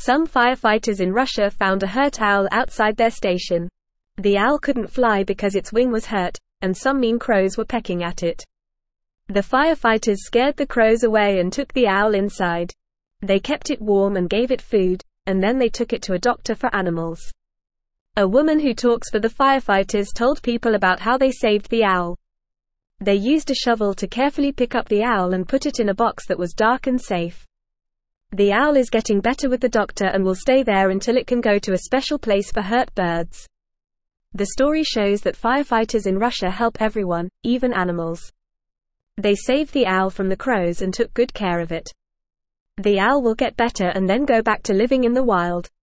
Some firefighters in Russia found a hurt owl outside their station. The owl couldn't fly because its wing was hurt, and some mean crows were pecking at it. The firefighters scared the crows away and took the owl inside. They kept it warm and gave it food, and then they took it to a doctor for animals. A woman who talks for the firefighters told people about how they saved the owl. They used a shovel to carefully pick up the owl and put it in a box that was dark and safe. The owl is getting better with the doctor and will stay there until it can go to a special place for hurt birds. The story shows that firefighters in Russia help everyone, even animals. They saved the owl from the crows and took good care of it. The owl will get better and then go back to living in the wild.